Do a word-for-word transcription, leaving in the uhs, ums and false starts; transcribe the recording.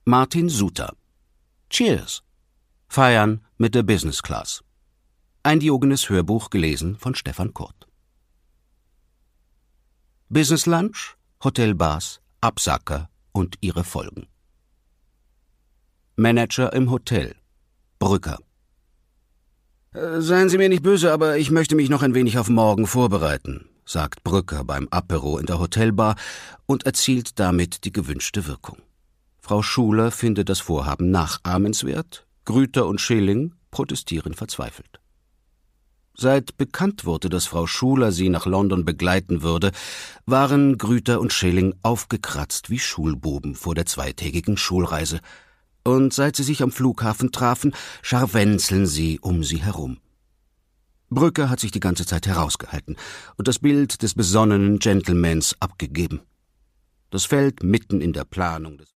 Martin Suter. Cheers. Feiern mit der Business Class. Ein Diogenes Hörbuch gelesen von Stefan Kurt. Business Lunch, Hotelbars, Absacker und ihre Folgen. Manager im Hotel. Brücker. »Seien Sie mir nicht böse, aber ich möchte mich noch ein wenig auf morgen vorbereiten«, sagt Brücker beim Apero in der Hotelbar und erzielt damit die gewünschte Wirkung. Frau Schuler findet das Vorhaben nachahmenswert, Grüter und Schilling protestieren verzweifelt. Seit bekannt wurde, dass Frau Schuler sie nach London begleiten würde, waren Grüter und Schilling aufgekratzt wie Schulbuben vor der zweitägigen Schulreise. Und seit sie sich am Flughafen trafen, scharwenzeln sie um sie herum. Brücker hat sich die ganze Zeit herausgehalten und das Bild des besonnenen Gentlemans abgegeben. Das fällt mitten in der Planung des